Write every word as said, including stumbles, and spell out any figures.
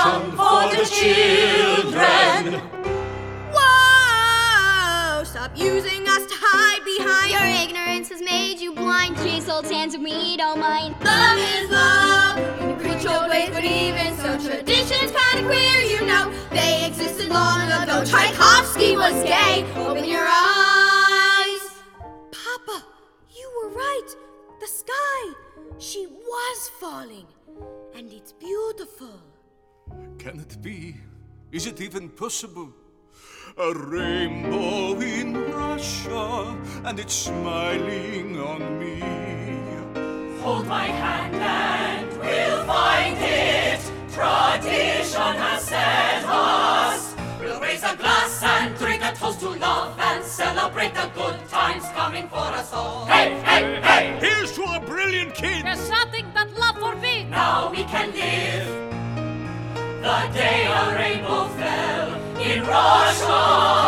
celebration for the children. Whoa! Stop using us to hide behind. Your ignorance has made you blind. J. Sultans, we don't mind. Love is love in preach old ways, but even so, traditions kind of queer, you know. They existed long ago. Tchaikovsky was gay. Open your eyes. Papa, you were right. The sky, she was falling, and it's beautiful. Can it be? Is it even possible? A rainbow in Russia, and it's smiling on me. Hold my hand and we'll find it. Tradition has set us. We'll raise a glass and drink a toast to love and celebrate the good times coming for us all. Hey, hey, hey! Here's to a brilliant kid! There's nothing that love forbids. Now we can live the day a rainbow fell in Russia.